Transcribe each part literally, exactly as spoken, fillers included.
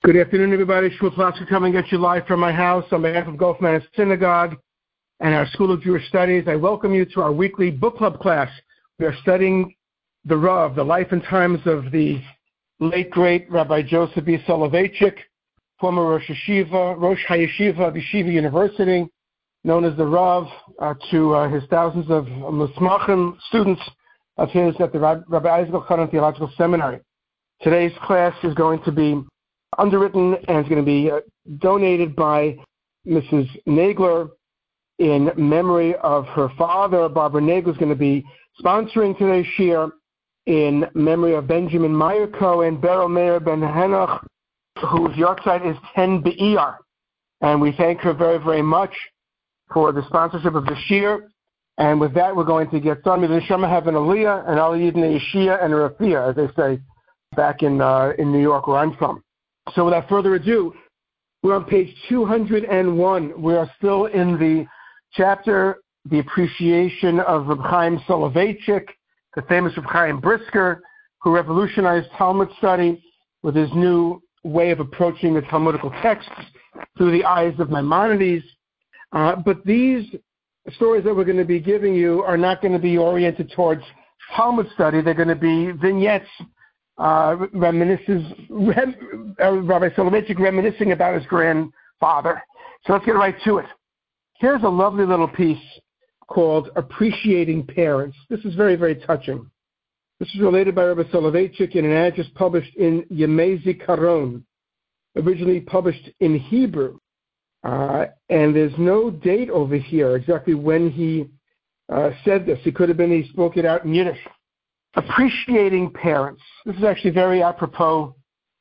Good afternoon, everybody. Shmuel Plasky coming at you live from my house on behalf of Gulf Manor Synagogue and our School of Jewish Studies. I welcome you to our weekly book club class. We are studying the Rav, the life and times of the late, great Rabbi Joseph B. Soloveitchik, former Rosh Yeshiva, Rosh HaYeshiva of Yeshiva University, known as the Rav, uh, to uh, his thousands of Musmachim students of his at the Rabbi Isaac Elchanan Theological Seminary. Today's class is going to be underwritten and it's going to be uh, donated by Missus Nagler in memory of her father. Barbara Nagler is going to be sponsoring today's shiur in memory of Benjamin Meyer Cohen, Beryl Meir Ben Henoch, whose yahrzeit is ten Be'iyar. And we thank her very, very much for the sponsorship of the shiur. And with that, we're going to get started. May the Neshama have an Aliyah, an Aliyah Yeshia, and a Rafia, as they say back in uh, in New York, where I'm from. So without further ado, we're on page two hundred one. We are still in the chapter, The Appreciation of Reb Chaim Soloveitchik, the famous Reb Chaim Brisker, who revolutionized Talmud study with his new way of approaching the Talmudical texts through the eyes of Maimonides. Uh, but these stories that we're going to be giving you are not going to be oriented towards Talmud study. They're going to be vignettes, uh, reminiscences, rem, uh, Rabbi Soloveitchik reminiscing about his grandfather. So let's get right to it. Here's a lovely little piece called Appreciating Parents. This is very, very touching. This is related by Rabbi Soloveitchik in an address published in Yemei Zikaron, originally published in Hebrew. Uh, and there's no date over here exactly when he uh, said this. It could have been he spoke it out in Yiddish. Appreciating parents. This is actually very apropos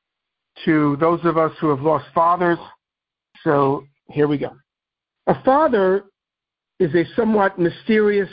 to those of us who have lost fathers. So here we go. A father is a somewhat mysterious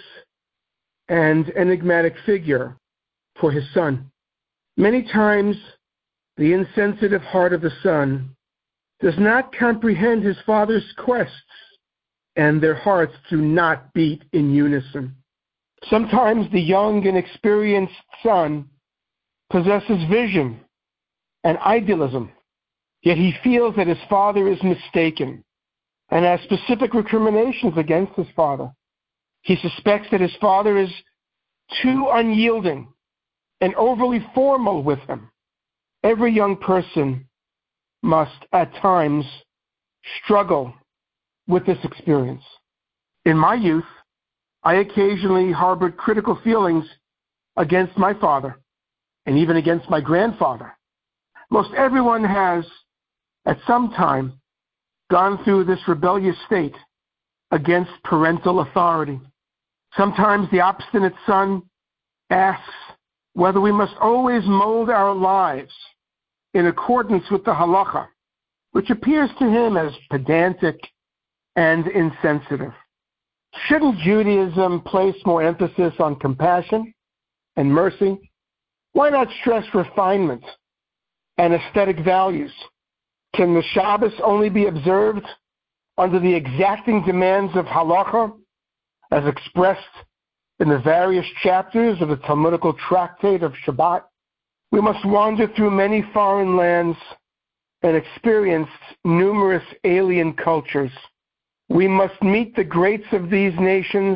and enigmatic figure for his son. Many times, the insensitive heart of the son does not comprehend his father's quests, and their hearts do not beat in unison. Sometimes the young and experienced son possesses vision and idealism, yet he feels that his father is mistaken and has specific recriminations against his father. He suspects that his father is too unyielding and overly formal with him. Every young person must, at times, struggle with this experience. In my youth, I occasionally harbored critical feelings against my father and even against my grandfather. Most everyone has, at some time, gone through this rebellious state against parental authority. Sometimes the obstinate son asks whether we must always mold our lives in accordance with the halacha, which appears to him as pedantic and insensitive. Shouldn't Judaism place more emphasis on compassion and mercy? Why not stress refinement and aesthetic values? Can the Shabbos only be observed under the exacting demands of halacha, as expressed in the various chapters of the Talmudical tractate of Shabbat? We must wander through many foreign lands and experience numerous alien cultures. We must meet the greats of these nations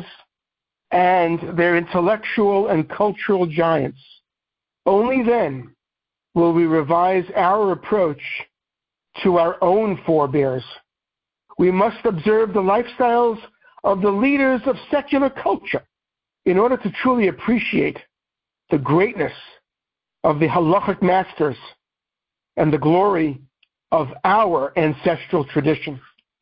and their intellectual and cultural giants. Only then will we revise our approach to our own forebears. We must observe the lifestyles of the leaders of secular culture in order to truly appreciate the greatness of the halachic masters and the glory of our ancestral tradition.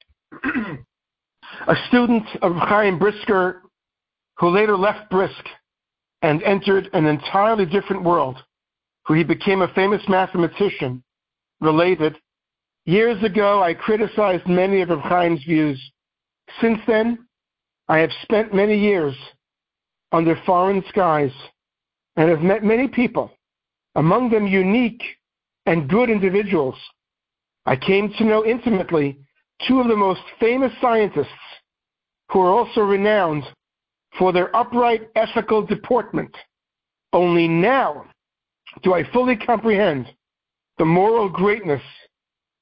A student of Chaim Brisker, who later left Brisk and entered an entirely different world, where he became a famous mathematician, related, "Years ago, I criticized many of Reb Chaim's views. Since then, I have spent many years under foreign skies and have met many people, among them unique and good individuals. I came to know intimately two of the most famous scientists who are also renowned for their upright ethical deportment. Only now do I fully comprehend the moral greatness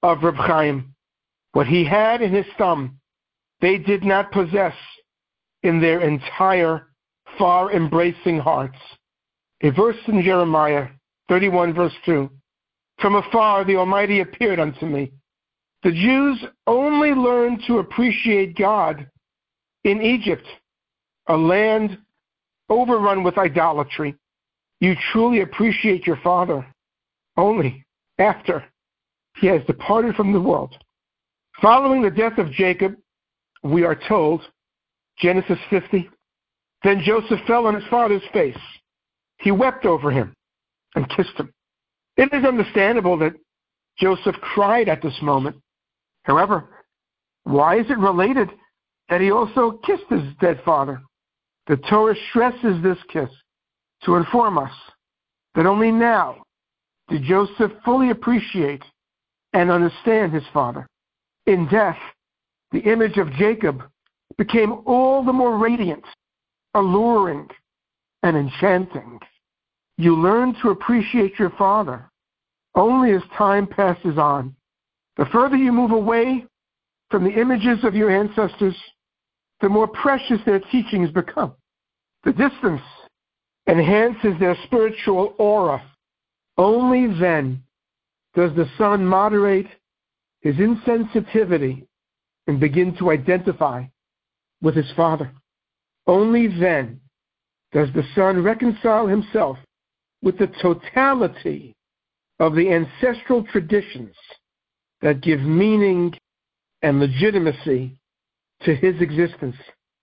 of Reb Chaim. What he had in his thumb, they did not possess in their entire, far-embracing hearts. A verse in Jeremiah thirty-one, verse two. From afar the Almighty appeared unto me. The Jews only learned to appreciate God in Egypt, a land overrun with idolatry. You truly appreciate your Father only after he has departed from the world. Following the death of Jacob, we are told, Genesis fifty, then Joseph fell on his father's face. He wept over him and kissed him. It is understandable that Joseph cried at this moment. However, why is it related that he also kissed his dead father? The Torah stresses this kiss to inform us that only now did Joseph fully appreciate and understand his father. In death, the image of Jacob became all the more radiant, alluring, and enchanting. You learn to appreciate your father only as time passes on. The further you move away from the images of your ancestors, the more precious their teachings become. The distance enhances their spiritual aura. Only then does the son moderate his insensitivity and begin to identify with his father. Only then does the son reconcile himself with the totality of the ancestral traditions that give meaning and legitimacy to his existence.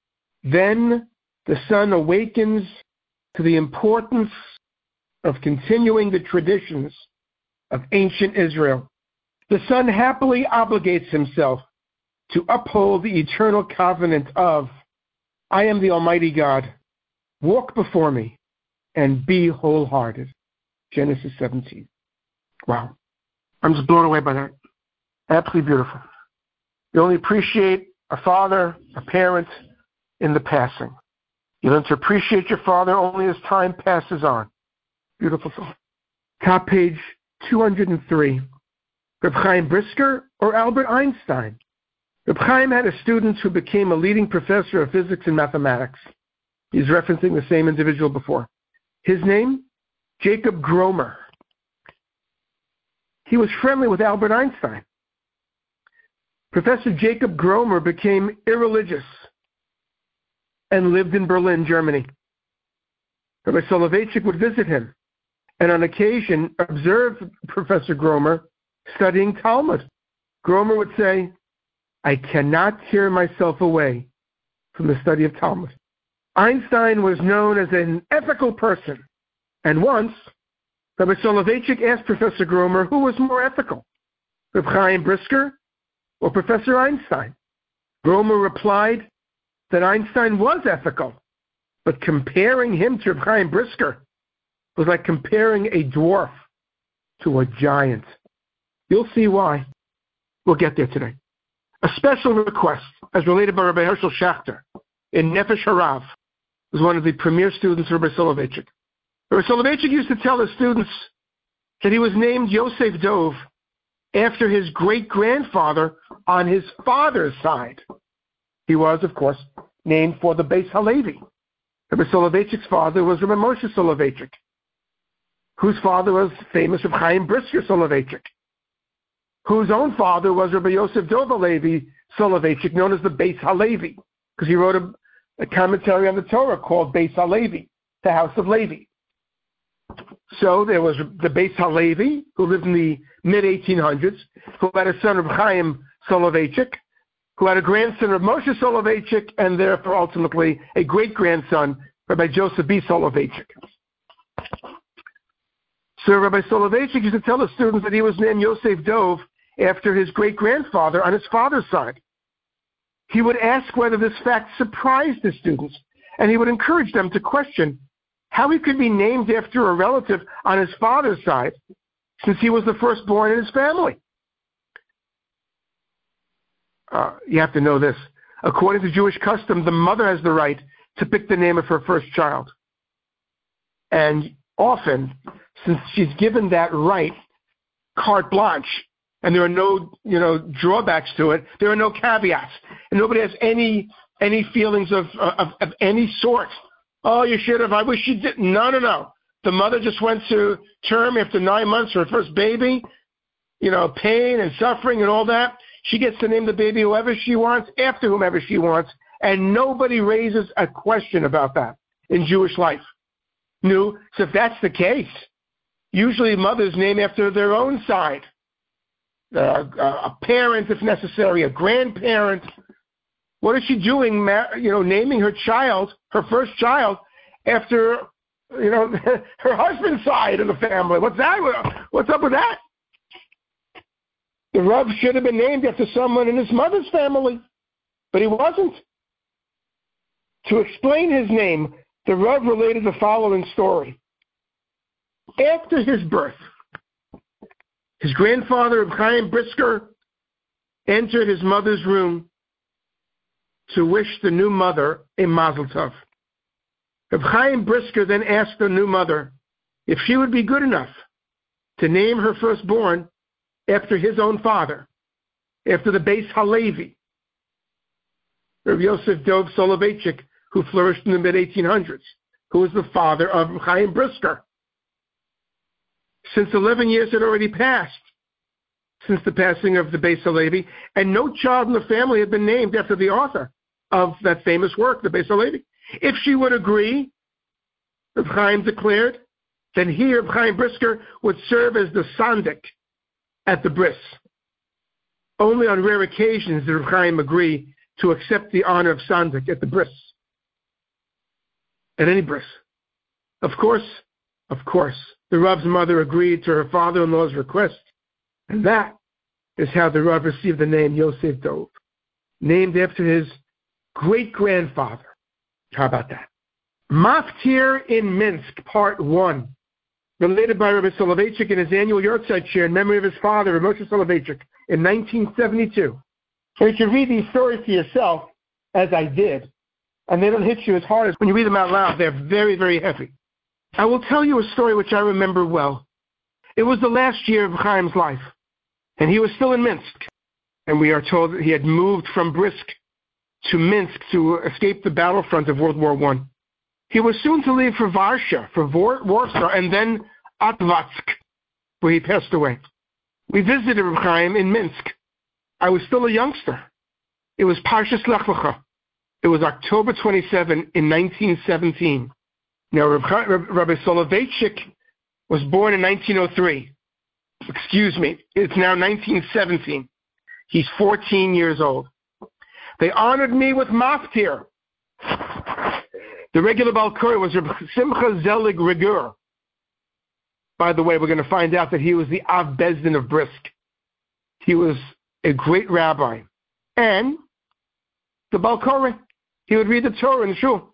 Then the son awakens to the importance of continuing the traditions of ancient Israel. The son happily obligates himself to uphold the eternal covenant of, I am the Almighty God, walk before me and be wholehearted. Genesis seventeen. Wow. I'm just blown away by that. Absolutely beautiful. You only appreciate a father, a parent, in the passing. You learn to appreciate your father only as time passes on. Beautiful thought. Top page two hundred three. Reb Chaim Brisker or Albert Einstein? Reb Chaim had a student who became a leading professor of physics and mathematics. He's referencing the same individual before. His name? Jacob Gromer. He was friendly with Albert Einstein. Professor Jacob Gromer became irreligious and lived in Berlin, Germany. Rabbi Soloveitchik would visit him and on occasion observe Professor Gromer studying Talmud. Gromer would say, I cannot tear myself away from the study of Talmud. Einstein was known as an ethical person, and once Rabbi Soloveitchik asked Professor Gromer who was more ethical, Reb Chaim Brisker or Professor Einstein. Gromer replied that Einstein was ethical, but comparing him to Reb Chaim Brisker was like comparing a dwarf to a giant. You'll see why. We'll get there today. A special request, as related by Rabbi Herschel Schachter in Nefesh Harav, was one of the premier students of Rabbi Soloveitchik. Rabbi Soloveitchik used to tell his students that he was named Yosef Dov after his great-grandfather on his father's side. He was, of course, named for the Beis Halevi. Rabbi Soloveitchik's father was Rabbi Moshe Soloveitchik, whose father was famous Reb Chaim Brisker Soloveitchik, whose own father was Rabbi Yosef Dov Halevi Soloveitchik, known as the Beis Halevi, because he wrote a, a commentary on the Torah called Beis Halevi, the House of Levi. So there was the Beis Halevi, who lived in the mid eighteen hundreds, who had a son of Chaim Soloveitchik, who had a grandson of Moshe Soloveitchik, and therefore ultimately a great-grandson, Rabbi Joseph B. Soloveitchik. So Rabbi Soloveitchik used to tell the students that he was named Yosef Dov after his great-grandfather on his father's side. He would ask whether this fact surprised the students, and he would encourage them to question how he could be named after a relative on his father's side, since he was the firstborn in his family. Uh, you have to know this. According to Jewish custom, the mother has the right to pick the name of her first child. And often, since she's given that right, carte blanche, and there are no, you know, drawbacks to it. There are no caveats, and nobody has any any feelings of of, of any sort. Oh, you should have. I wish you did. No, no, no. The mother just went to term after nine months for her first baby. You know, pain and suffering and all that. She gets to name the baby whoever she wants, after whomever she wants, and nobody raises a question about that in Jewish life. No. So if that's the case, usually mothers name after their own side. Uh, a parent, if necessary, a grandparent. What is she doing, you know, naming her child, her first child, after, you know, her husband's side of the family? What's that? What's up with that? The Rav should have been named after someone in his mother's family, but he wasn't. To explain his name, the Rav related the following story. After his birth, his grandfather, Reb Chaim Brisker, entered his mother's room to wish the new mother a mazel tov. Reb Chaim Brisker then asked the new mother if she would be good enough to name her firstborn after his own father, after the Beis Halevi, Reb Yosef Dov Soloveitchik, who flourished in the mid eighteen hundreds, who was the father of Reb Chaim Brisker. Since eleven years had already passed since the passing of the Beis Halevi, and no child in the family had been named after the author of that famous work, the Beis Halevi. If she would agree, Reb Chaim declared, then he, Reb Chaim Brisker, would serve as the sandik at the bris. Only on rare occasions did Reb Chaim agree to accept the honor of sandik at the bris. At any bris. Of course, of course, the Rav's mother agreed to her father-in-law's request, and that is how the Rav received the name Yosef Dov, named after his great-grandfather. How about that? Maftir in Minsk, Part one, related by Rabbi Soloveitchik in his annual Yortzeit share in memory of his father, Rabbi Moshe Soloveitchik, in nineteen seventy-two. So you can read these stories to yourself, as I did, and they don't hit you as hard as when you read them out loud. They're very, very heavy. I will tell you a story which I remember well. It was the last year of Chaim's life, and he was still in Minsk. And we are told that he had moved from Brisk to Minsk to escape the battlefront of World War One. He was soon to leave for Varsha, for Warsaw, and then Atvatsk, where he passed away. We visited Reb Chaim in Minsk. I was still a youngster. It was Parshas Lech Lecha. It was October twenty-seventh in nineteen seventeen. Now, Rabbi Soloveitchik was born in nineteen oh three. Excuse me, it's now nineteen seventeen. He's fourteen years old. They honored me with maftir. The regular Balkori was Rabbi Simcha Zelig Regur. By the way, we're going to find out that he was the Av Bezdin of Brisk. He was a great rabbi. And the Balkori, he would read the Torah in the shul.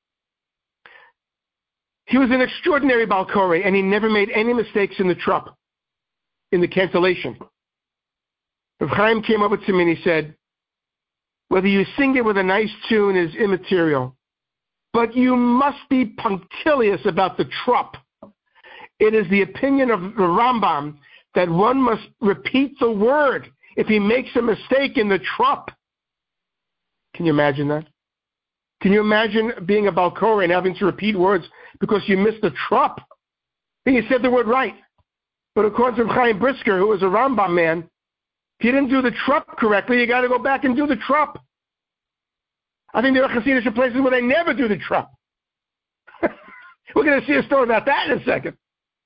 He was an extraordinary Balkori, and he never made any mistakes in the trup, in the cancellation. Rav Chaim came over to me and he said, whether you sing it with a nice tune is immaterial, but you must be punctilious about the trup. It is the opinion of the Rambam that one must repeat the word if he makes a mistake in the trup. Can you imagine that? Can you imagine being a Balkori and having to repeat words because you missed the trup? And you said the word right. But according to Chaim Brisker, who was a Rambam man, if you didn't do the trup correctly, you got to go back and do the trup. I think there are Hasidic places where they never do the trup. We're going to see a story about that in a second.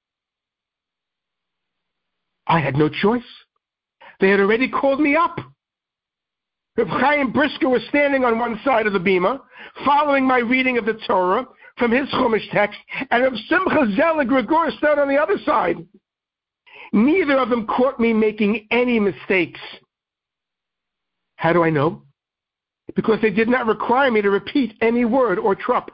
I had no choice. They had already called me up. Reb Chaim Brisker was standing on one side of the bima, following my reading of the Torah from his Chumash text, and Reb Simcha Zelig Regur stood on the other side. Neither of them caught me making any mistakes. How do I know? Because they did not require me to repeat any word or trup.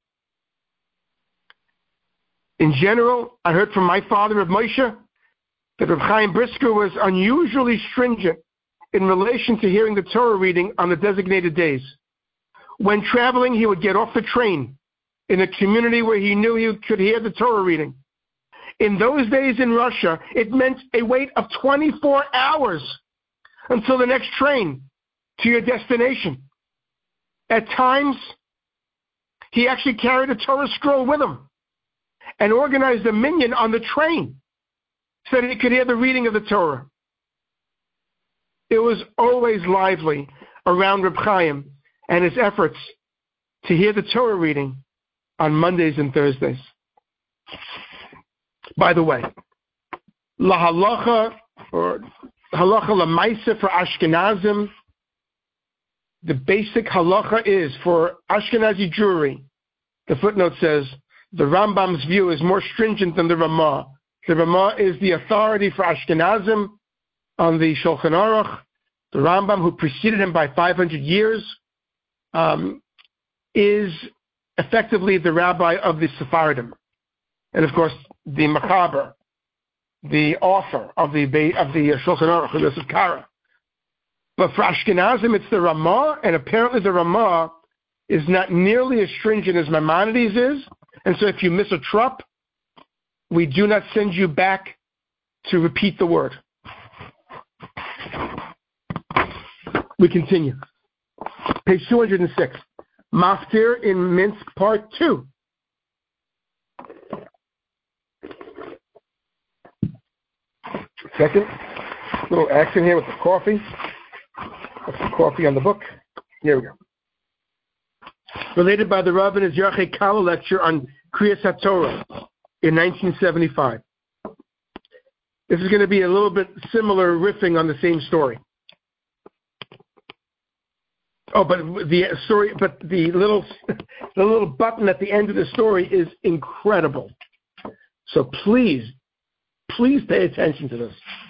In general, I heard from my father, Reb Moshe, that Reb Chaim Brisker was unusually stringent in relation to hearing the Torah reading on the designated days. When traveling, he would get off the train in a community where he knew he could hear the Torah reading. In those days in Russia, it meant a wait of twenty-four hours until the next train to your destination. At times, he actually carried a Torah scroll with him and organized a minyan on the train so that he could hear the reading of the Torah. It was always lively around Reb Chaim and his efforts to hear the Torah reading on Mondays and Thursdays. By the way, La Halacha, or Halacha L'Maisa for Ashkenazim, the basic halacha is for Ashkenazi Jewry. The footnote says, the Rambam's view is more stringent than the Ramah. The Ramah is the authority for Ashkenazim on the Shulchan Aruch. The Rambam, who preceded him by five hundred years, um, is effectively the rabbi of the Sephardim. And of course, the Machaber, the author of the of the Shulchan Aruch, the Yosef Kara. But for Ashkenazim, it's the Ramah, and apparently the Ramah is not nearly as stringent as Maimonides is. And so if you miss a trup, we do not send you back to repeat the word. We continue. Page two hundred six. Maftir in Minsk, part two. Second, little action here with the coffee. Put some coffee on the book. Here we go. Related by the Rav in his Yarchei Kala lecture on Kriyas HaTorah in nineteen seventy-five. This is going to be a little bit similar riffing on the same story. Oh, but the story, but the little, the little button at the end of the story is incredible. So please, please pay attention to this.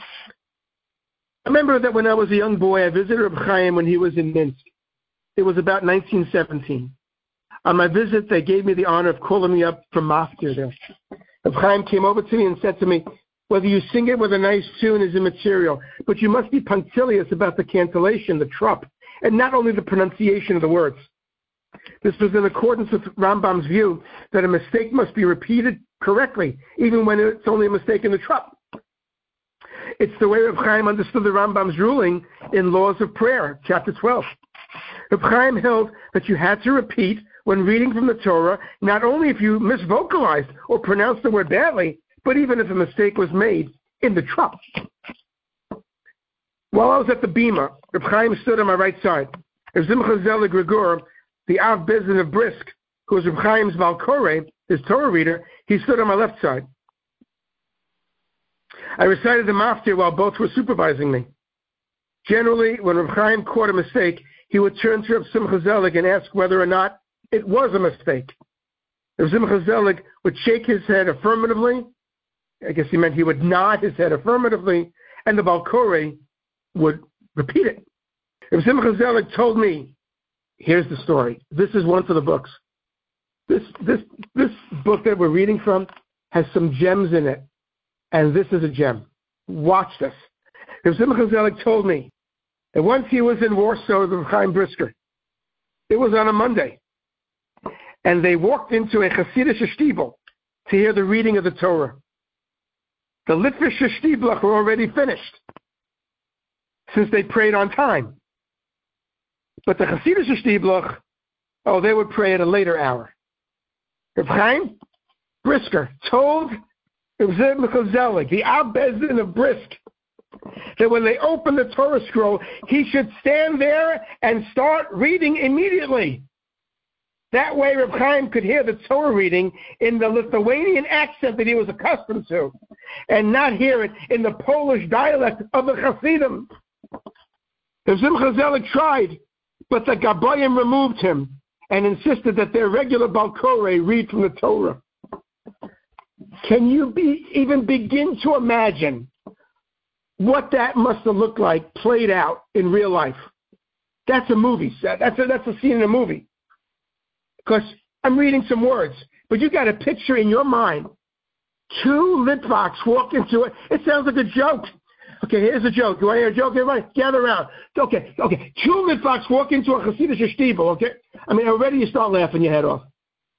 I remember that when I was a young boy, I visited Reb Chaim when he was in Minsk. It was about nineteen seventeen. On my visit, they gave me the honor of calling me up from Maftir there. Reb Chaim came over to me and said to me, whether you sing it with a nice tune is immaterial, but you must be punctilious about the cantillation, the trup, and not only the pronunciation of the words. This was in accordance with Rambam's view that a mistake must be repeated correctly, even when it's only a mistake in the trup. It's the way Reb Chaim understood the Rambam's ruling in Laws of Prayer, chapter twelve. Reb Chaim held that you had to repeat when reading from the Torah, not only if you misvocalized or pronounced the word badly, but even if a mistake was made in the trup. While I was at the Bima, Reb Chaim stood on my right side. Reb Simcha Zelig Gregor, the Av Bezdin of Brisk, who was Reb Chaim's Valkore, his Torah reader, he stood on my left side. I recited the Maftir while both were supervising me. Generally, when Reb Chaim caught a mistake, he would turn to Reb Simcha Zelig and ask whether or not it was a mistake. Reb Simcha Zelig would shake his head affirmatively. I guess he meant he would nod his head affirmatively, and the Valkore would repeat it. Reb Simcha Zelig told me, here's the story. This is one for the books. This this this book that we're reading from has some gems in it, and this is a gem. Watch this. Reb Simcha Zelig told me that once he was in Warsaw with Chaim Brisker. It was on a Monday, and they walked into a Hasidic shtibel to hear the reading of the Torah. The Litvish shtibelach were already finished, since they prayed on time. But the Hasidic shtibelach, oh, they would pray at a later hour. Reb Chaim Brisker told Reb Simcha Zelig, the Av Bezdin of Brisk, that when they opened the Torah scroll, he should stand there and start reading immediately. That way Reb Chaim could hear the Torah reading in the Lithuanian accent that he was accustomed to, and not hear it in the Polish dialect of the Hasidim. Reb Simcha Zelig tried, but the Gabayim removed him and insisted that their regular Balkore read from the Torah. Can you be, even begin to imagine what that must have looked like played out in real life? That's a movie set. That's a, that's a scene in a movie. Because I'm reading some words, but you got a picture in your mind. Two Litvaks walk into it. It sounds like a joke. Okay, here's a joke. You want to hear a joke? Everybody, gather around. Okay, okay. Two Litvaks walk into a Hasidic shtibel, okay? I mean, already you start laughing your head off.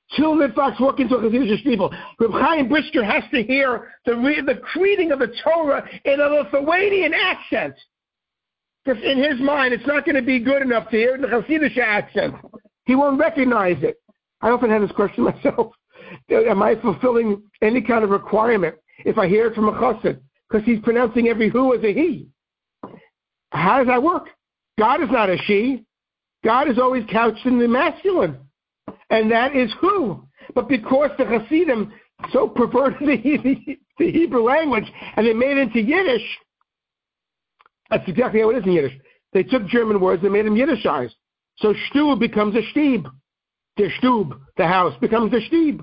Till Litvax walk into a Chassidish people. Reb Chaim Brisker has to hear the re- the reading of the Torah in a Lithuanian accent. Because in his mind, it's not going to be good enough to hear it in the Chassidish accent. He won't recognize it. I often have this question myself. Am I fulfilling any kind of requirement if I hear it from a chassid? Because he's pronouncing every who as a he. How does that work? God is not a she. God is always couched in the masculine. And that is who. But because the Hasidim so perverted the, the Hebrew language and they made it into Yiddish, that's exactly how it is in Yiddish. They took German words and made them Yiddishized. So Stub becomes a Stieb. Der Stub, the house, becomes a Stieb.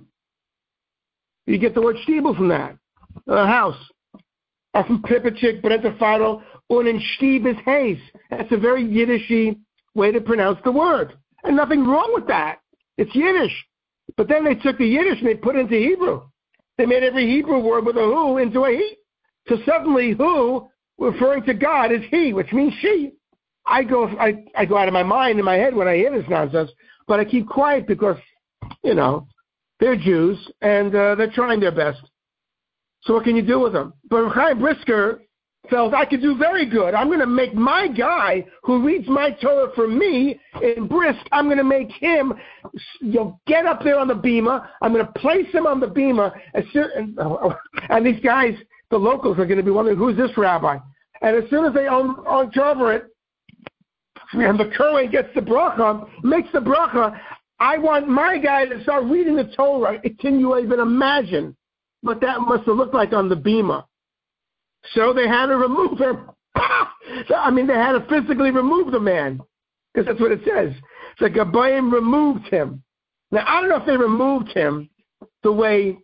You get the word Stiebel from that. A house. Auf dem Prippechick, Brenta Faro, und in Stieb is Hayes. That's a very Yiddishy way to pronounce the word. And nothing wrong with that. It's Yiddish. But then they took the Yiddish and they put it into Hebrew. They made every Hebrew word with a who into a he. So suddenly who, referring to God, is he, which means she. I go I, I go out of my mind in my head when I hear this nonsense, but I keep quiet because, you know, they're Jews and uh, they're trying their best. So what can you do with them? But Chaim Brisker felt I could do very good. I'm going to make my guy who reads my Torah for me in Brisk, I'm going to make him, you know, get up there on the bima. I'm going to place him on the bima. And, and, and these guys, the locals, are going to be wondering, who's this rabbi? And as soon as they uncover it, and the Kohen gets the bracha, makes the bracha, I want my guy to start reading the Torah. Can you even imagine what that must have looked like on the bima? So they had to remove him. So, I mean, they had to physically remove the man, because that's what it says. The Gabayim removed him. Now, I don't know if they removed him the way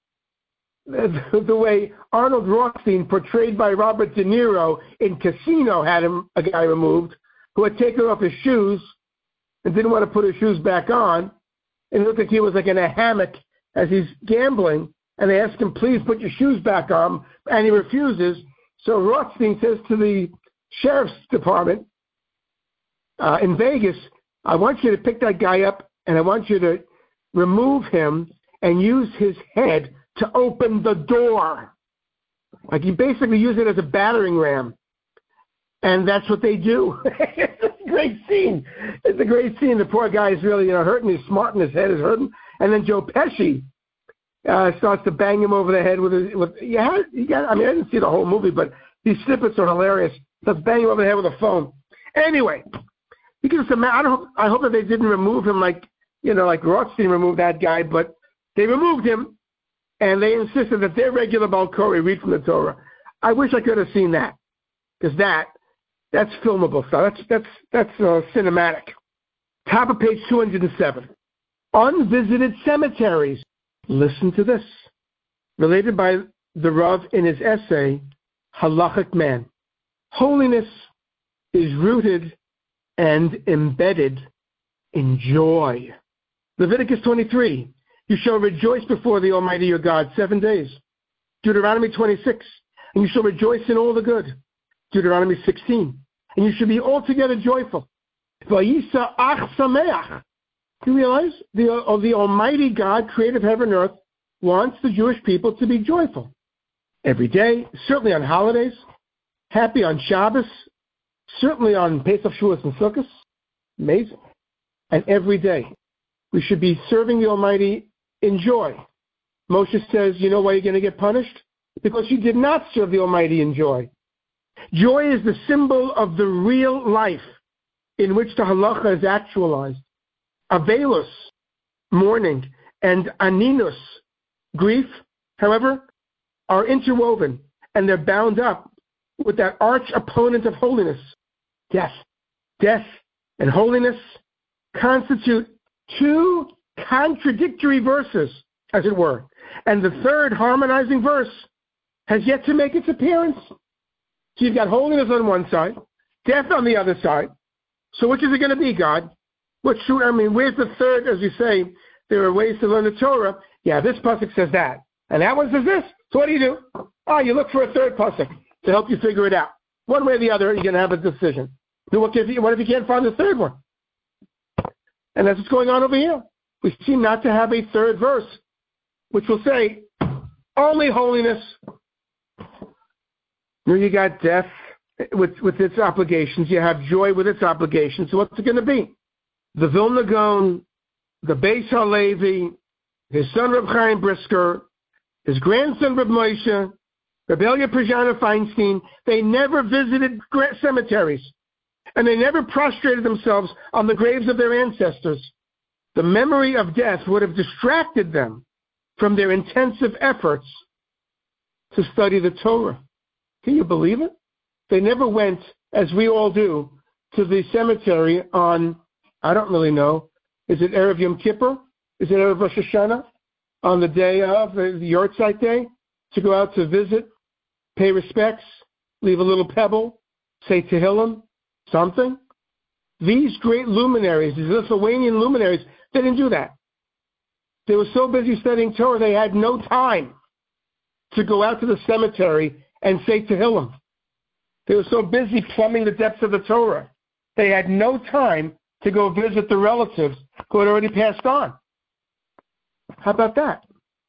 the way Arnold Rothstein, portrayed by Robert De Niro in Casino, had him a guy removed who had taken off his shoes and didn't want to put his shoes back on, and it looked like he was like in a hammock as he's gambling. And they ask him, please put your shoes back on, and he refuses. So Rothstein says to the sheriff's department uh, in Vegas, I want you to pick that guy up, and I want you to remove him and use his head to open the door. Like you basically use it as a battering ram. And that's what they do. It's a great scene. It's a great scene. The poor guy is really, you know, hurting. He's smart, and his head is hurting. And then Joe Pesci Uh, starts to bang him over the head with his, with, yeah, you got, I mean, I didn't see the whole movie, but these snippets are hilarious. Starts banging him over the head with a phone. Anyway, you can just imagine, I, don't, I hope that they didn't remove him like, you know, like Rothstein removed that guy, but they removed him, and they insisted that their regular Balkori read from the Torah. I wish I could have seen that, because that, that's filmable stuff. That's, that's, that's uh, cinematic. Top of page two hundred seven. Unvisited cemeteries. Listen to this. Related by the Rav in his essay, Halachic Man. Holiness is rooted and embedded in joy. Leviticus twenty-three. You shall rejoice before the Almighty your God seven days. Deuteronomy twenty-six. And you shall rejoice in all the good. Deuteronomy sixteen. And you shall be altogether joyful. Vayisa ach sameach. You realize the, uh, the Almighty God, creator of heaven and earth, wants the Jewish people to be joyful every day, certainly on holidays, happy on Shabbos, certainly on Pesach, Shavuos, and Sukkot. Amazing. And every day. We should be serving the Almighty in joy. Moshe says, you know why you're going to get punished? Because you did not serve the Almighty in joy. Joy is the symbol of the real life in which the halacha is actualized. Avelus, mourning, and aninus, grief, however, are interwoven, and they're bound up with that arch opponent of holiness, death. Death and holiness constitute two contradictory verses, as it were, and the third harmonizing verse has yet to make its appearance. So you've got holiness on one side, death on the other side. So which is it going to be, God? What should, I mean, where's the third, as you say, there are ways to learn the Torah. Yeah, this pasuk says that. And that one says this. So what do you do? Oh, you look for a third pasuk to help you figure it out. One way or the other, you're going to have a decision. Then what if you, what if you can't find the third one? And that's what's going on over here. we seem not to have a third verse, which will say, only holiness. Here you got death with, with its obligations. You have joy with its obligations. So what's it going to be? The Vilna Gaon, the Beis HaLevi, his son Reb Chaim Brisker, his grandson Reb Moshe, Reb Elia Prajana Feinstein, they never visited cemeteries, and they never prostrated themselves on the graves of their ancestors. The memory of death would have distracted them from their intensive efforts to study the Torah. Can you believe it? They never went, as we all do, to the cemetery on, I don't really know, is it Erev Yom Kippur? Is it Erev Rosh Hashanah? On the day of, the Yortzeit day, to go out to visit, pay respects, leave a little pebble, say Tehillim, something. These great luminaries, these Lithuanian luminaries, they didn't do that. They were so busy studying Torah, they had no time to go out to the cemetery and say Tehillim. They were so busy plumbing the depths of the Torah. They had no time to go visit the relatives who had already passed on. How about that?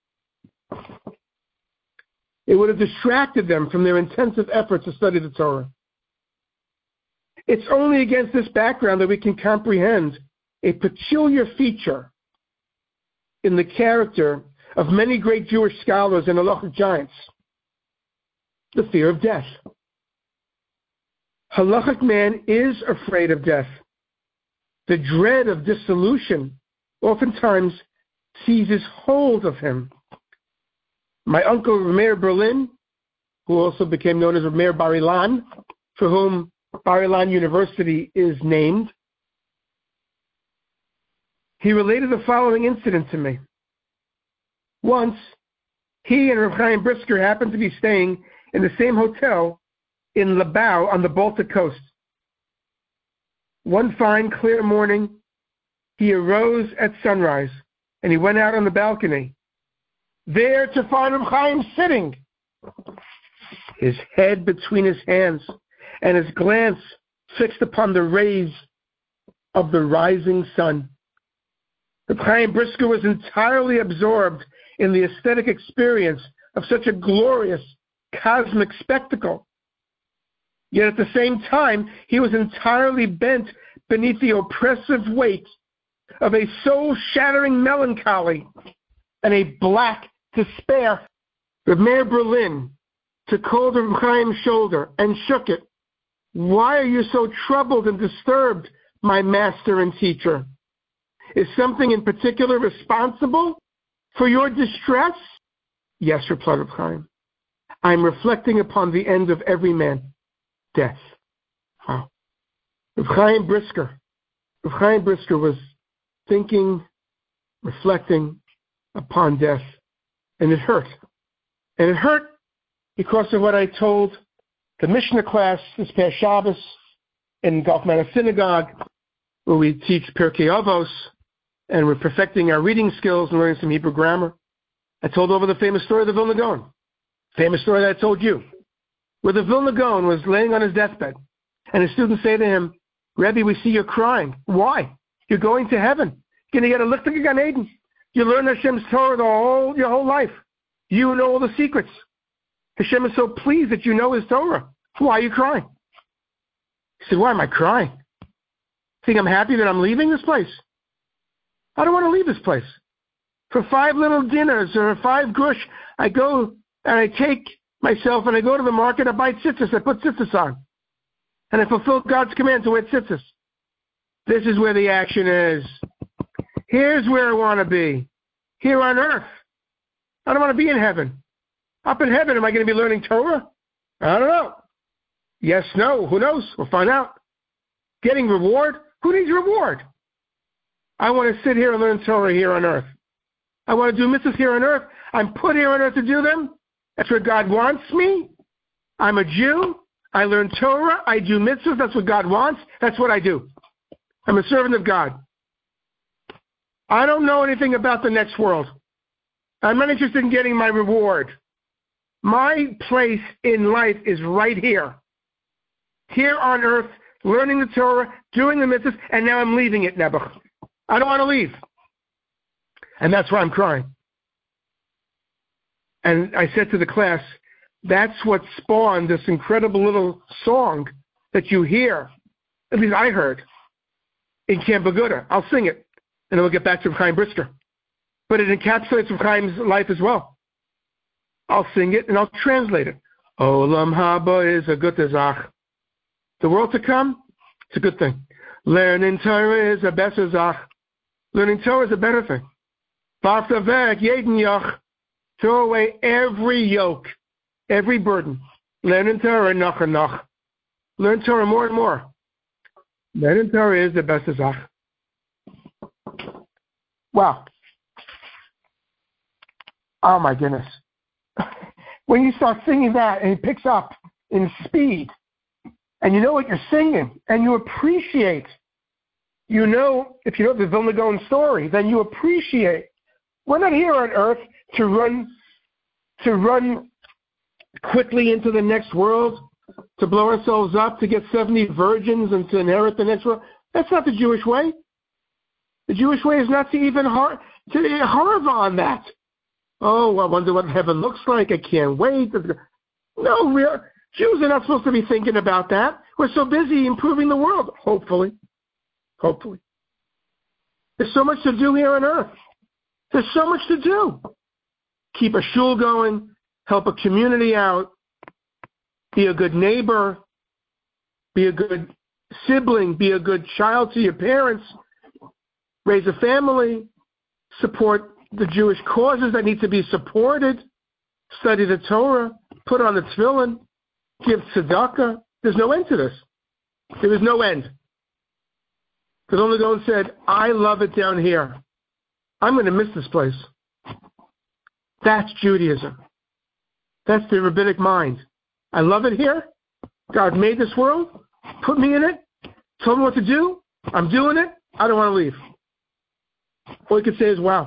It would have distracted them from their intensive efforts to study the Torah. It's only against this background that we can comprehend a peculiar feature in the character of many great Jewish scholars and halachic giants: the fear of death. Halachic man is afraid of death. The dread of dissolution oftentimes seizes hold of him. My uncle Meir Berlin, who also became known as Meir Bar-Ilan, for whom Bar-Ilan University is named, he related the following incident to me. Once, he and Reb Chaim Brisker happened to be staying in the same hotel in Labau on the Baltic coast. One fine, clear morning, he arose at sunrise, and he went out on the balcony, there to find Reb Chaim sitting, his head between his hands, and his glance fixed upon the rays of the rising sun. Reb Chaim Brisker was entirely absorbed in the aesthetic experience of such a glorious cosmic spectacle. Yet at the same time, he was entirely bent beneath the oppressive weight of a soul-shattering melancholy and a black despair. Reb Meir Berlin took hold of Reb Chaim's shoulder and shook it. Why are you so troubled and disturbed, my master and teacher? Is something in particular responsible for your distress? Yes, replied Reb Chaim. I'm reflecting upon the end of every man, death. Wow. Reb Chaim Brisker. Reb Chaim Brisker was thinking, reflecting upon death, and it hurt. And it hurt because of what I told the Mishnah class this past Shabbos in Gulf Manor Synagogue, where we teach Pirkei Avos, and we're perfecting our reading skills and learning some Hebrew grammar. I told over the famous story of the Vilna Gaon, famous story that I told you, where the Vilna Gaon was laying on his deathbed, and his students say to him, Rebbe, we see you're crying. Why? You're going to heaven. You're going to get a lichtig Gan Eden. You learn Hashem's Torah the whole, your whole life. You know all the secrets. Hashem is so pleased that you know His Torah. Why are you crying? He said, why am I crying? Think I'm happy that I'm leaving this place? I don't want to leave this place. For five little dinners or five grush, I go and I take myself and I go to the market, I buy tzitzis, I put tzitzis on. And I fulfill God's command to wear tzitzis. This is where the action is. Here's where I want to be. Here on earth. I don't want to be in heaven. Up in heaven, am I going to be learning Torah? I don't know. Yes, no, who knows? We'll find out. Getting reward? Who needs reward? I want to sit here and learn Torah here on earth. I want to do mitzvahs here on earth. I'm put here on earth to do them. That's where God wants me. I'm a Jew. I learn Torah. I do mitzvahs. That's what God wants. That's what I do. I'm a servant of God. I don't know anything about the next world. I'm not interested in getting my reward. My place in life is right here. Here on earth, learning the Torah, doing the mitzvahs, and now I'm leaving it, Nebuch. I don't want to leave. And that's why I'm crying. And I said to the class, that's what spawned this incredible little song that you hear, at least I heard, in Camp Aguda. I'll sing it, and then we'll get back to Reb Chaim Brisker. But it encapsulates Reb Chaim's life as well. I'll sing it, and I'll translate it. Olam haba is a good zach. The world to come, it's a good thing. Learning Torah is a better zach. Learning Torah is a better thing. V'aftavek jeden yoch. Throw away every yoke, every burden. Learning Torah noch and noch. Learn Torah more and more. Learning Torah is the best zach. Wow. Oh my goodness. When you start singing that and it picks up in speed, and you know what you're singing, and you appreciate, you know, if you know the Vilna Gaon story, then you appreciate. We're not here on earth to run, to run quickly into the next world, to blow ourselves up, to get seventy virgins and to inherit the next world. That's not the Jewish way. The Jewish way is not to even har- to harv on that. Oh, I wonder what heaven looks like. I can't wait. No, real Jews are not supposed to be thinking about that. We're so busy improving the world. Hopefully. Hopefully. There's so much to do here on earth. There's so much to do. Keep a shul going, help a community out, be a good neighbor, be a good sibling, be a good child to your parents, raise a family, support the Jewish causes that need to be supported, study the Torah, put on the tefillin, give tzedakah. There's no end to this. There is no end. The Vilna Gaon said, I love it down here. I'm going to miss this place. That's Judaism. That's the rabbinic mind. I love it here. God made this world, put me in it, told me what to do. I'm doing it. I don't want to leave. All you can say is, wow.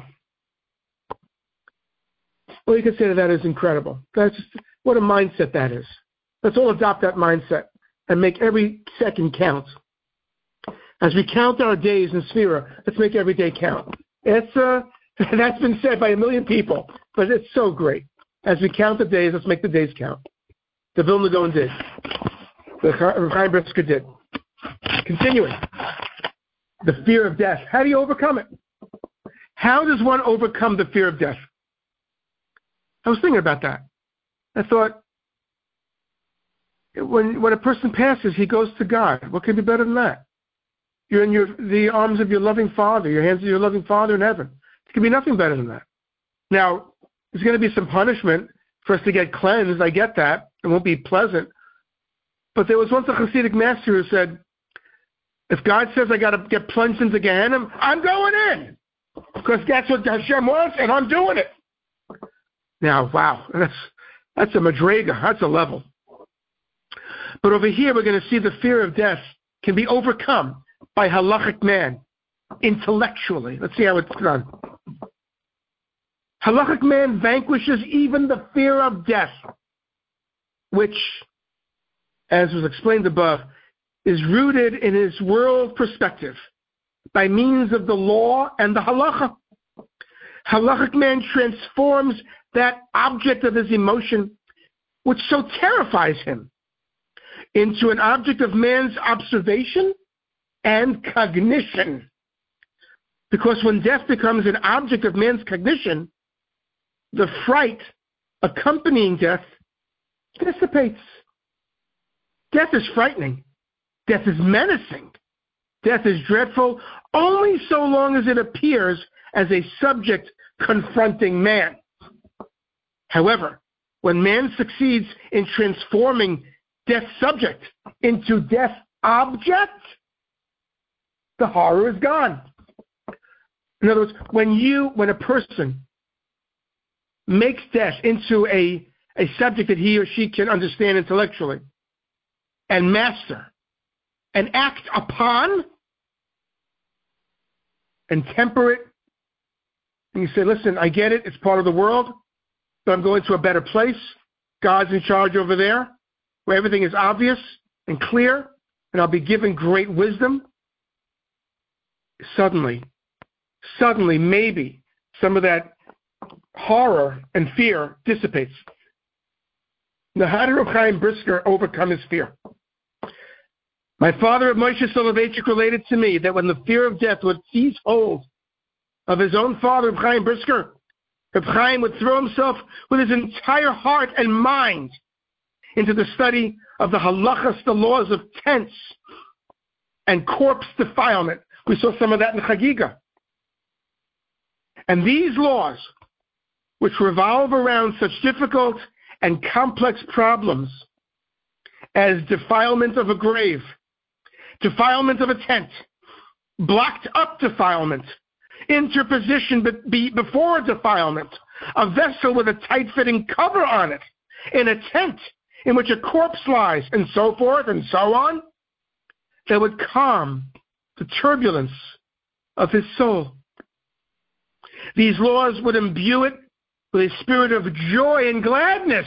All you can say to that is incredible. That's just, what a mindset that is. Let's all adopt that mindset and make every second count. As we count our days in Sphira, let's make every day count. It's uh, that's been said by a million people, but it's so great. As we count the days, let's make the days count. The Vilna Gaon did. The Reb Chaim Brisker did. Continuing. The fear of death. How do you overcome it? How does one overcome the fear of death? I was thinking about that. I thought, when when a person passes, he goes to God. What can be better than that? You're in your the arms of your loving Father, your hands of your loving Father in heaven. There can be nothing better than that. Now, there's going to be some punishment for us to get cleansed. I get that. It won't be pleasant. But there was once a Hasidic master who said, if God says I got to get plunged into Gehenna, I'm going in. Because that's what Hashem wants, and I'm doing it. Now, wow, that's that's a madrega. That's a level. But over here, we're going to see the fear of death can be overcome by halachic man, intellectually. Let's see how it's done. Halachic man vanquishes even the fear of death, which, as was explained above, is rooted in his world perspective by means of the law and the halacha. Halachic man transforms that object of his emotion, which so terrifies him, into an object of man's observation and cognition. Because when death becomes an object of man's cognition, the fright accompanying death dissipates. Death is frightening. Death is menacing. Death is dreadful only so long as it appears as a subject confronting man. However, when man succeeds in transforming death subject into death object, the horror is gone. In other words, when you, when a person makes death into a, a subject that he or she can understand intellectually and master and act upon and temper it, and you say, listen, I get it, it's part of the world, but I'm going to a better place. God's in charge over there, where everything is obvious and clear, and I'll be given great wisdom. Suddenly, suddenly, maybe, some of that horror and fear dissipates. Now, how did Reb Chaim Brisker overcome his fear? My father, Moshe Soloveitchik, related to me that when the fear of death would seize hold of his own father, Reb Chaim Brisker, Reb Chaim would throw himself with his entire heart and mind into the study of the halachas, the laws of tents and corpse defilement. We saw some of that in Chagiga. And these laws, which revolve around such difficult and complex problems as defilement of a grave, defilement of a tent, blocked up defilement, interposition be before defilement, a vessel with a tight-fitting cover on it, in a tent in which a corpse lies, and so forth and so on, that would calm the turbulence of his soul. These laws would imbue it with a spirit of joy and gladness.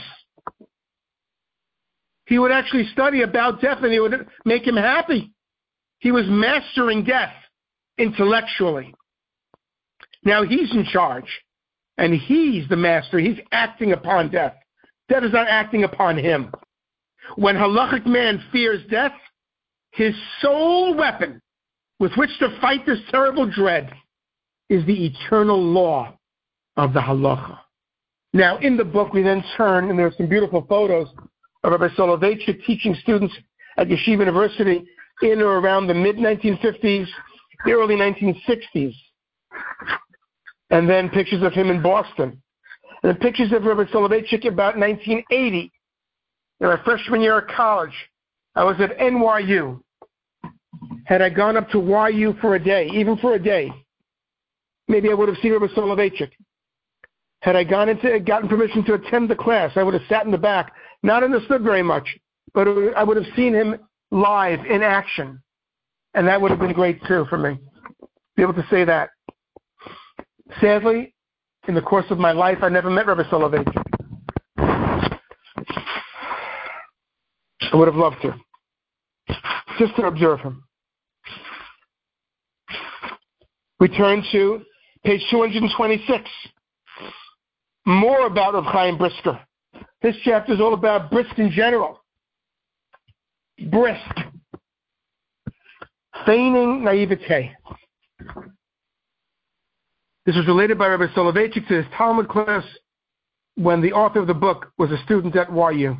He would actually study about death, and it would make him happy. He was mastering death intellectually. Now he's in charge, and he's the master. He's acting upon death. Death is not acting upon him. When halachic man fears death, his sole weapon with which to fight this terrible dread is the eternal law of the halacha. Now, in the book, we then turn, and there are some beautiful photos of Rabbi Soloveitchik teaching students at Yeshiva University in or around the mid nineteen fifties, the early nineteen sixties. And then pictures of him in Boston. And then pictures of Rabbi Soloveitchik about nineteen eighty. In my freshman year of college, I was at N Y U. Had I gone up to Y U for a day, even for a day, maybe I would have seen Rabbi Soloveitchik. Had I gone into, gotten permission to attend the class, I would have sat in the back, not understood very much, but I would have seen him live in action. And that would have been great, too, for me, be able to say that. Sadly, in the course of my life, I never met Rabbi Soloveitchik. I would have loved to, just to observe him. We turn to page two hundred twenty-six. More about Reb Chaim Brisker. This chapter is all about brisk in general. Brisk. Feigning naivete. This was related by Rabbi Soloveitchik to his Talmud class when the author of the book was a student at Y U.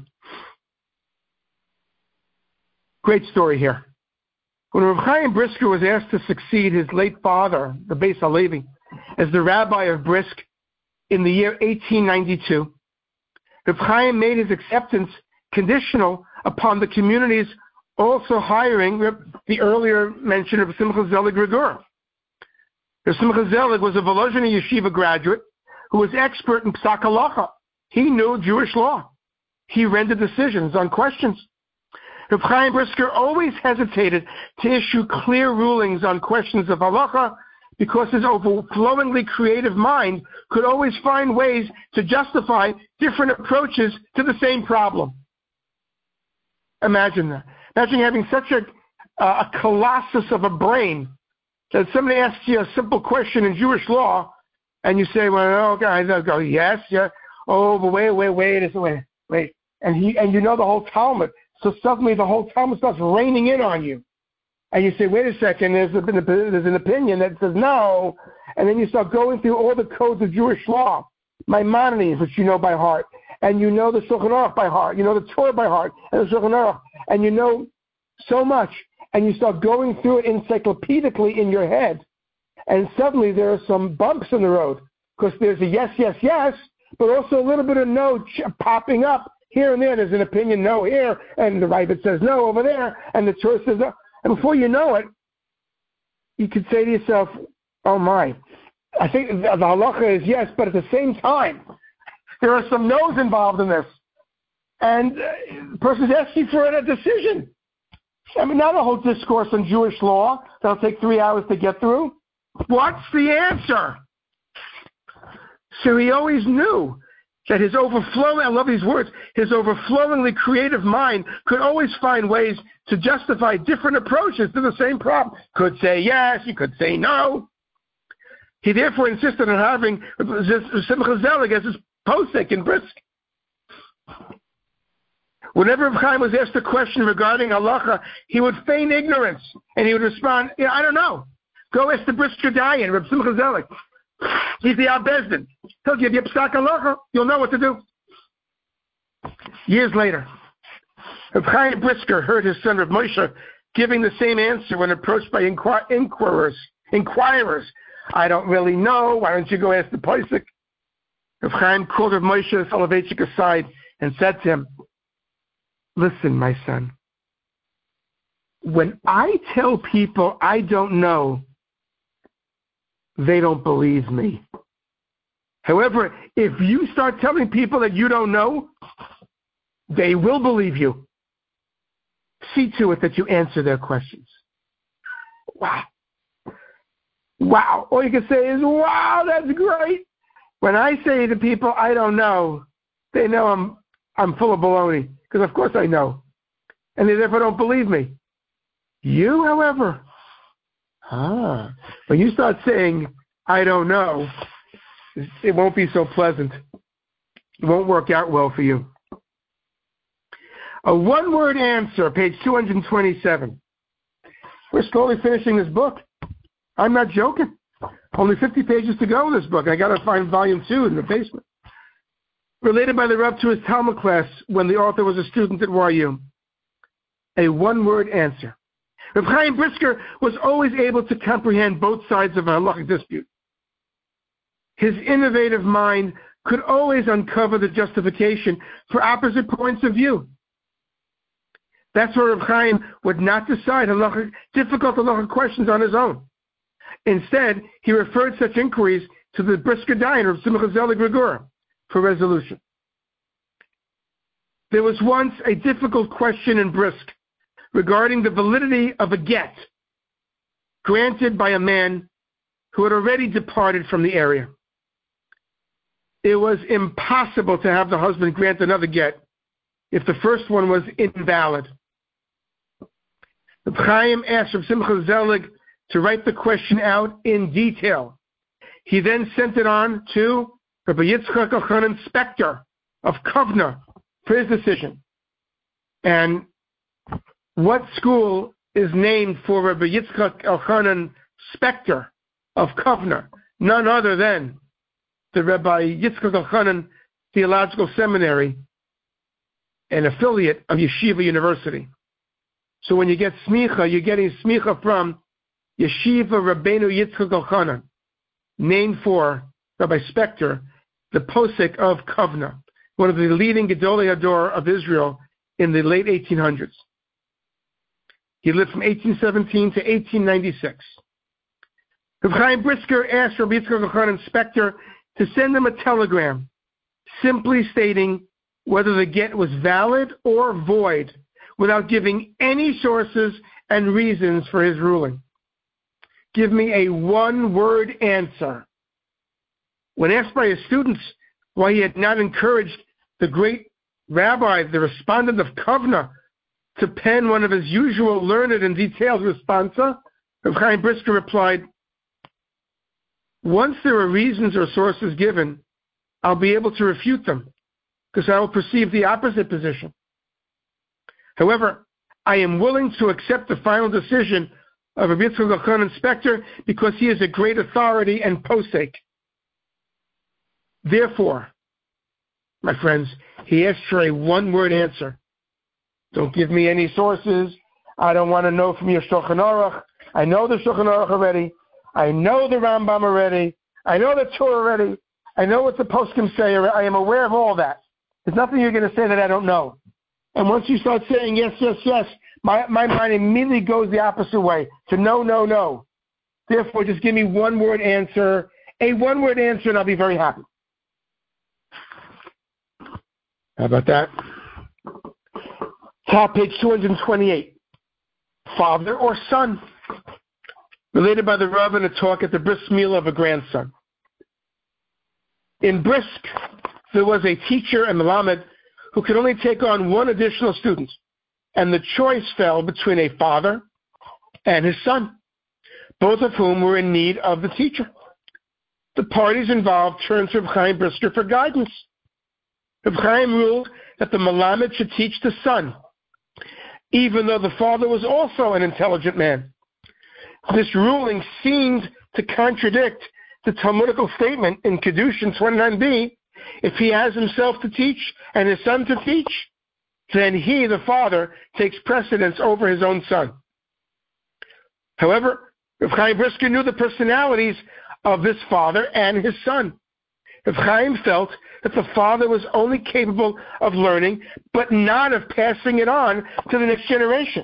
Great story here. When Reb Chaim Brisker was asked to succeed his late father, the Beis Halevi, as the rabbi of Brisk in the year eighteen ninety-two, Reb Chaim made his acceptance conditional upon the community's also hiring the earlier mentioned of Simcha Zelig Regur. Simcha Zelig was a Volozhiner Yeshiva graduate who was expert in Psak Halacha. He knew Jewish law. He rendered decisions on questions. Reb Chaim Brisker always hesitated to issue clear rulings on questions of halacha because his overflowingly creative mind could always find ways to justify different approaches to the same problem. Imagine that. Imagine having such a, uh, a colossus of a brain that somebody asks you a simple question in Jewish law, and you say, well, okay, they'll go, yes, yeah, oh, but wait, wait, wait, wait, wait. And he, and you know the whole Talmud. So suddenly the whole Talmud starts raining in on you. And you say, wait a second, there's, a, there's an opinion that says no. And then you start going through all the codes of Jewish law, Maimonides, which you know by heart. And you know the Shulchan Aruch by heart. You know the Torah by heart, and the Shulchan Aruch. And you know so much. And you start going through it encyclopedically in your head. And suddenly there are some bumps in the road. Because there's a yes, yes, yes, but also a little bit of no ch- popping up. Here and there, there's an opinion no here, and the Rabbit says no over there, and the Torah says no. And before you know it, you could say to yourself, oh my, I think the, the halacha is yes, but at the same time, there are some no's involved in this. And uh, the person's asking for a decision. I mean, not a whole discourse on Jewish law that'll take three hours to get through. What's the answer? So he always knew that his overflowing, I love these words, his overflowingly creative mind could always find ways to justify different approaches to the same problem. Could say yes, you could say no. He therefore insisted on having Simcha Zelig as his posek in Brisk. Whenever Reb Chaim was asked a question regarding halacha, he would feign ignorance, and he would respond, yeah, I don't know. Go ask the Brisker Dayan, Reb Simcha Zelig. He's the Al-Bezdin. He'll give you psak halacha. You'll know what to do. Years later, Reb Chaim Brisker heard his son Reb Moshe giving the same answer when approached by inquir- inquirers. Inquirers. I don't really know. Why don't you go ask the posek? Reb Chaim called Reb Moshe Soloveitchik aside and said to him, listen, my son, when I tell people I don't know, they don't believe me. However, if you start telling people that you don't know, they will believe you. See to it that you answer their questions. Wow. Wow. All you can say is, wow, that's great. When I say to people I don't know, they know I'm I'm full of baloney, because of course I know. And they therefore don't believe me. You, however, ah, when you start saying, I don't know, it won't be so pleasant. It won't work out well for you. A one-word answer, page two hundred twenty-seven. We're slowly finishing this book. I'm not joking. Only fifty pages to go in this book. I got to find volume two in the basement. Related by the Rav to his Talmud class when the author was a student at Y U. A one-word answer. Reb Chaim Brisker was always able to comprehend both sides of a halachic dispute. His innovative mind could always uncover the justification for opposite points of view. That's why Reb Chaim would not decide halachic, difficult halachic questions on his own. Instead, he referred such inquiries to the Brisker Dayan of Simcha Zelig Regura for resolution. There was once a difficult question in Brisk regarding the validity of a get granted by a man who had already departed from the area. It was impossible to have the husband grant another get if the first one was invalid. Reb Chaim asked Reb Simcha Zelig to write the question out in detail. He then sent it on to Rabbi Yitzchak Elchanan Spector of Kovna for his decision. And what school is named for Rabbi Yitzchak Elchanan Spector of Kovna? None other than the Rabbi Yitzchak Elchanan Theological Seminary, an affiliate of Yeshiva University. So when you get smicha, you're getting smicha from Yeshiva Rabbeinu Yitzchak Elchanan, named for Rabbi Spector, the posek of Kovna, one of the leading Gedolei Hador of Israel in the late eighteen hundreds. He lived from eighteen seventeen to eighteen ninety-six. Reb Chaim Brisker asked Rabbi Yitzchak Elchanan Spector to send him a telegram, simply stating whether the get was valid or void, without giving any sources and reasons for his ruling. Give me a one-word answer. When asked by his students why he had not encouraged the great rabbi, the respondent of Kovna, to pen one of his usual learned and detailed responsa, Reb Chaim Brisker replied, once there are reasons or sources given, I'll be able to refute them, because I will perceive the opposite position. However, I am willing to accept the final decision of Rabbi Yitzchak Elchanan Spector because he is a great authority and posek. Therefore, my friends, he asked for a one-word answer. Don't give me any sources. I don't want to know from your Shulchan Aruch. I know the Shulchan Aruch already. I know the Rambam already. I know the Torah already. I know what the poskim say. I am aware of all that. There's nothing you're going to say that I don't know. And once you start saying yes, yes, yes, my, my mind immediately goes the opposite way to no, no, no. Therefore, just give me one word answer, a one word answer, and I'll be very happy. How about that? Top page two hundred twenty-eight. Father or son? Related by the Rav in a talk at the bris milah of a grandson. In Brisk, there was a teacher and melamed who could only take on one additional student, and the choice fell between a father and his son, both of whom were in need of the teacher. the parties involved turned to Reb Chaim Brisker for guidance. Reb Chaim ruled that the Melamed should teach the son, even though the father was also an intelligent man. This ruling seemed to contradict the Talmudical statement in Kedushin twenty-nine b, if he has himself to teach and his son to teach, then he, the father, takes precedence over his own son. However, Reb Chaim Brisker knew the personalities of this father and his son. Reb Chaim felt that the father was only capable of learning, but not of passing it on to the next generation.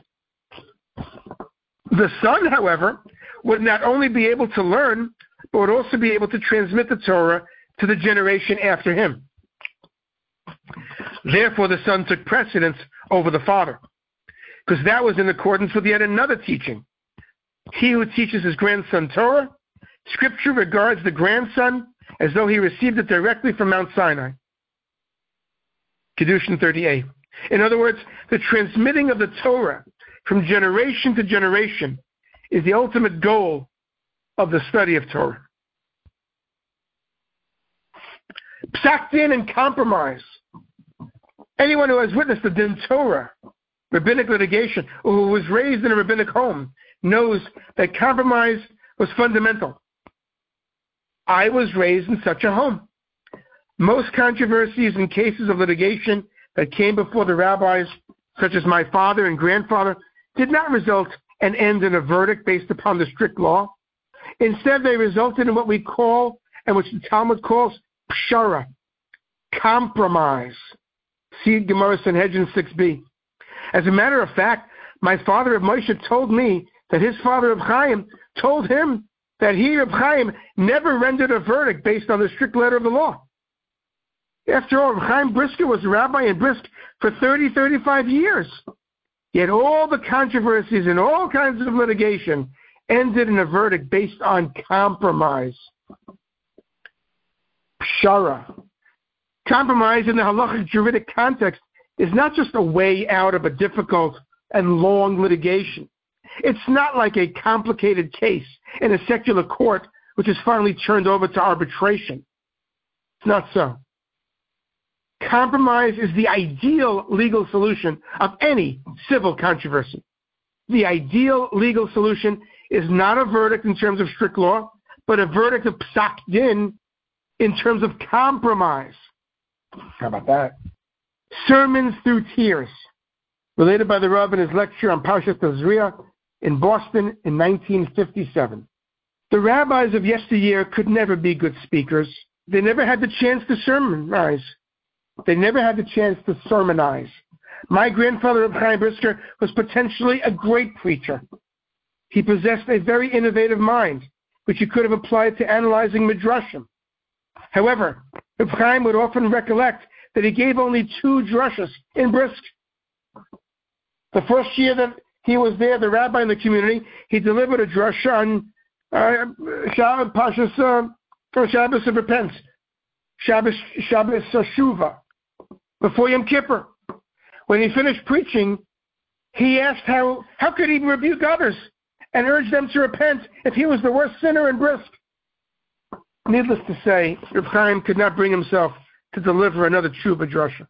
The son, however, would not only be able to learn, but would also be able to transmit the Torah to the generation after him. Therefore, the son took precedence over the father, because that was in accordance with yet another teaching. He who teaches his grandson Torah, Scripture regards the grandson as though he received it directly from Mount Sinai. Kedushin thirty-eight. In other words, the transmitting of the Torah from generation to generation is the ultimate goal of the study of Torah. Psak din and compromise. Anyone who has witnessed the din Torah, rabbinic litigation, or who was raised in a rabbinic home, knows that compromise was fundamental. I was raised in such a home. Most controversies and cases of litigation that came before the rabbis, such as my father and grandfather, did not result and end in a verdict based upon the strict law. Instead, they resulted in what we call, and which the Talmud calls, pshara, compromise. See Gemara Sanhedrin six b. As a matter of fact, my father Reb Moshe told me that his father Reb Chaim told him that he, Reb Chaim, never rendered a verdict based on the strict letter of the law. After all, Reb Chaim Brisker was a rabbi in Brisk for thirty, thirty-five years. Yet all the controversies and all kinds of litigation ended in a verdict based on compromise. Pshara. Compromise in the halachic juridic context is not just a way out of a difficult and long litigation. It's not like a complicated case in a secular court which is finally turned over to arbitration. It's not so. Compromise is the ideal legal solution of any civil controversy. The ideal legal solution is not a verdict in terms of strict law, but a verdict of psak din in terms of compromise. How about that? Sermons through tears, related by the Rav in his lecture on Parshat Tazria in Boston in nineteen fifty-seven. The rabbis of yesteryear could never be good speakers. They never had the chance to sermonize. They never had the chance to sermonize. My grandfather, Reb Chaim Brisker, was potentially a great preacher. He possessed a very innovative mind, which he could have applied to analyzing midrashim. However, Reb Chaim would often recollect that he gave only two drushes in Brisk. The first year that he was there, the rabbi in the community, he delivered a drush on uh, Shabbos, Pashas, uh, Shabbos of Repent, Shabbos, Shabbos Shuvah, before Yom Kippur. When he finished preaching, he asked how, how could he rebuke others and urge them to repent if he was the worst sinner in Brisk? Needless to say, Reb Chaim could not bring himself to deliver another tshuva drasha.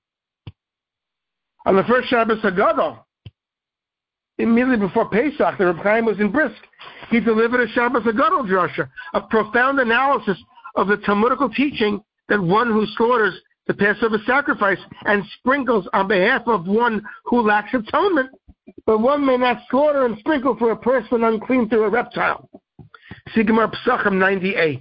On the first Shabbos Hagadol, immediately before Pesach, the Reb Chaim was in Brisk. He delivered a Shabbos Hagadol drasha, a profound analysis of the Talmudical teaching that one who slaughters the Passover sacrifice and sprinkles on behalf of one who lacks atonement, but one may not slaughter and sprinkle for a person unclean through a reptile. See Gemara Pesachim ninety-eight.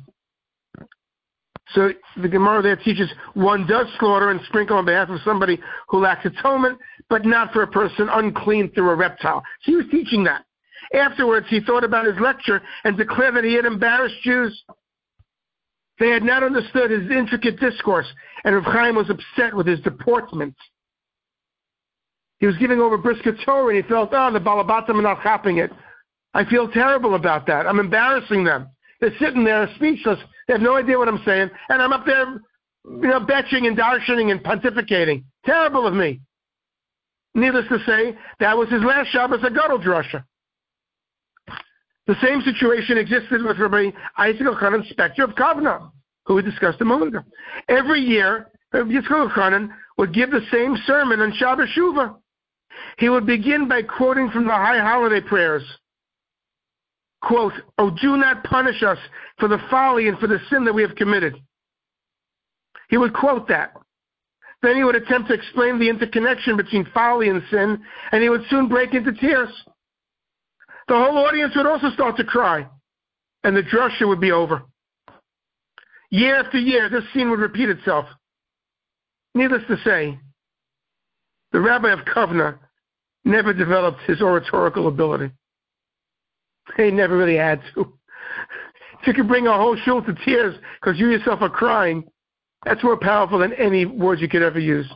So the Gemara there teaches one does slaughter and sprinkle on behalf of somebody who lacks atonement, but not for a person unclean through a reptile. So he was teaching that. Afterwards, he thought about his lecture and declared that he had embarrassed Jews. They had not understood his intricate discourse, and Reb Chaim was upset with his deportment. He was giving over Brisker Torah, and he felt, oh, the Balabatim are not copying it. I feel terrible about that. I'm embarrassing them. They're sitting there speechless. They have no idea what I'm saying, and I'm up there, you know, betching and darshaning and pontificating. Terrible of me. Needless to say, that was his last Shabbos Hagadol drasha. The same situation existed with Rabbi Isaac Elchanan Spector of Kovna, who we discussed a moment ago. Every year, Rabbi Yitzchak Elchanan would give the same sermon on Shabbos Shuvah. He would begin by quoting from the high holiday prayers. Quote, "Oh, do not punish us for the folly and for the sin that we have committed." He would quote that. Then he would attempt to explain the interconnection between folly and sin, and he would soon break into tears. The whole audience would also start to cry, and the drasha would be over. Year after year, this scene would repeat itself. Needless to say, the rabbi of Kovna never developed his oratorical ability. He never really had to. If you could bring a whole shul to tears because you yourself are crying, that's more powerful than any words you could ever use.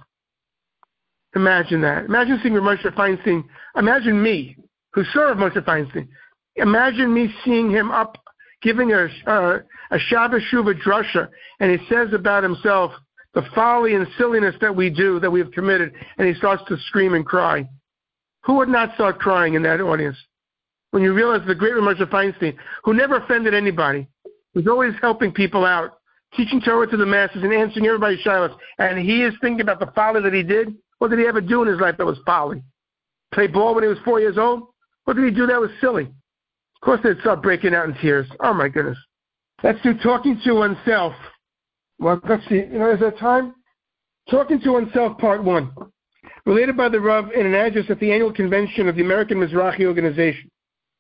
Imagine that. Imagine seeing Moshe Feinstein. Imagine me, who saw Moshe Feinstein. Imagine me seeing him up, giving a, uh, a Shabbos Shuvah drasha, and he says about himself the folly and silliness that we do, that we have committed, and he starts to scream and cry. Who would not start crying in that audience? When you realize the great Moshe Feinstein, who never offended anybody, was always helping people out, teaching Torah to the masses and answering everybody's shilas, and he is thinking about the folly that he did. What did he ever do in his life that was folly? Play ball when he was four years old? What did he do that was silly? Of course they'd start breaking out in tears. Oh my goodness. Let's do talking to oneself. Well, let's see. You know, is there time? Talking to oneself, part one. Related by the Rav in an address at the annual convention of the American Mizrahi Organization.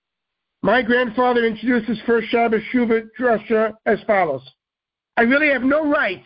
My grandfather introduced his first Shabbos Shuvah drasha as follows. I really have no rights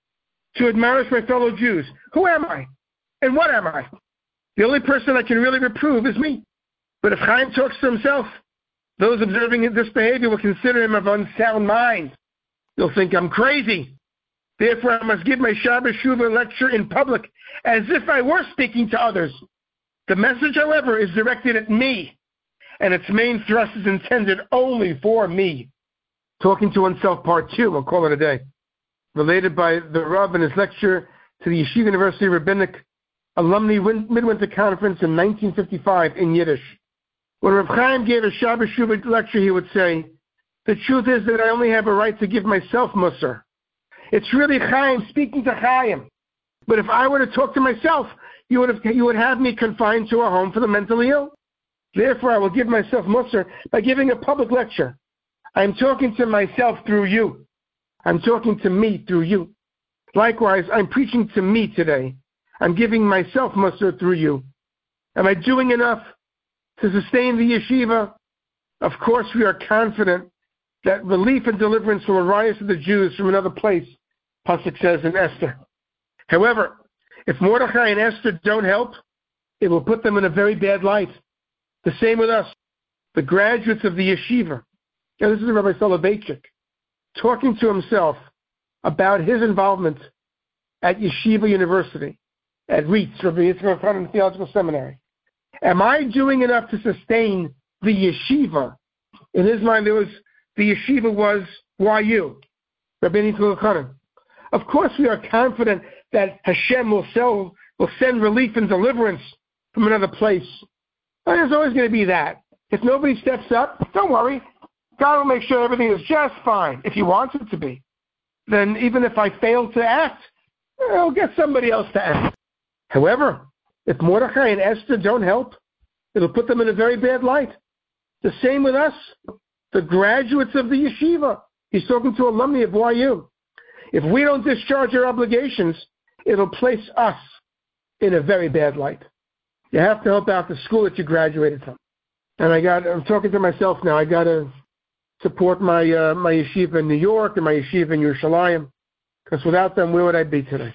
to admonish my fellow Jews. Who am I? And what am I? The only person I can really reprove is me. But if Chaim talks to himself, those observing this behavior will consider him of unsound mind. They'll think I'm crazy. Therefore, I must give my Shabbos Shuvah lecture in public as if I were speaking to others. The message, however, is directed at me, and its main thrust is intended only for me. Talking to oneself, part two. We'll call it a day. Related by the Rav in his lecture to the Yeshiva University Rabbinic Alumni Midwinter Conference in nineteen fifty-five in Yiddish. When Rav Chaim gave a Shabbos Shuvah lecture, he would say, the truth is that I only have a right to give myself Musar. It's really Chaim speaking to Chaim. But if I were to talk to myself, you would have, you would have me confined to a home for the mentally ill. Therefore, I will give myself Musar by giving a public lecture. I'm talking to myself through you. I'm talking to me through you. Likewise, I'm preaching to me today. I'm giving myself Musar through you. Am I doing enough to sustain the yeshiva? Of course, we are confident that relief and deliverance will arise to the Jews from another place, Pasuk says in Esther. However, if Mordechai and Esther don't help, it will put them in a very bad light. The same with us, the graduates of the yeshiva. Now, this is Rabbi Soloveitchik talking to himself about his involvement at Yeshiva University, at REITS, Rabbi Yitzchak Elchanan Theological Seminary. Am I doing enough to sustain the yeshiva? In his mind, there was the yeshiva was Y U, Rabbi Yitzchak Elchanan. Of course, we are confident that Hashem will, sell, will send relief and deliverance from another place. But there's always going to be that. If nobody steps up, don't worry. God will make sure everything is just fine if He wants it to be. Then even if I fail to act, I'll get somebody else to act. However, if Mordechai and Esther don't help, it'll put them in a very bad light. The same with us, the graduates of the yeshiva. He's talking to alumni of Y U. If we don't discharge our obligations, it'll place us in a very bad light. You have to help out the school that you graduated from. And I got, I'm talking to myself now, I got to support my uh, my yeshiva in New York and my yeshiva in Yerushalayim, because without them, where would I be today?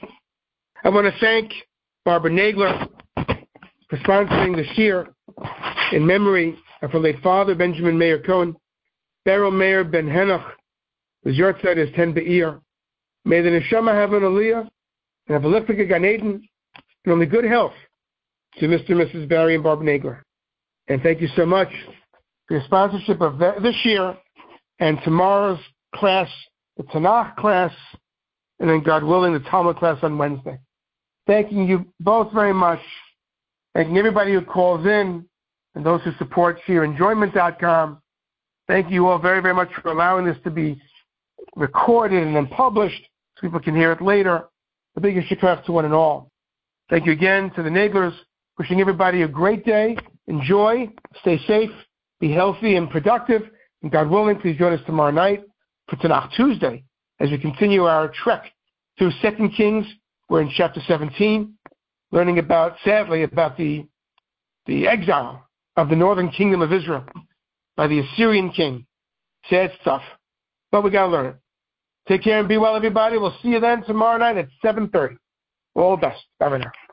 I want to thank Barbara Nagler for sponsoring the shir in memory of her late father, Benjamin Meir Cohen, Beryl Meir Ben Henoch, whose yahrzeit is ten Be'ir. May the neshama have an aliyah and have a lifted Gan Eden and only good health to Mister and Missus Barry and Barbara Nagler. And thank you so much for your sponsorship of this year and tomorrow's class, the Tanakh class, and then, God willing, the Talmud class on Wednesday. Thanking you both very much. Thanking everybody who calls in and those who support sheer enjoyment dot com. Thank you all very, very much for allowing this to be recorded and then published so people can hear it later. The biggest shikach to one and all. Thank you again to the Naglers. Wishing everybody a great day. Enjoy. Stay safe. Be healthy and productive. And God willing, please join us tomorrow night for Tanakh Tuesday as we continue our trek through Second Kings. We're in chapter seventeen, learning about, sadly, about the, the exile of the northern kingdom of Israel by the Assyrian king. Sad stuff. But we got to learn it. Take care and be well, everybody. We'll see you then tomorrow night at seven thirty. All the best. Bye for now.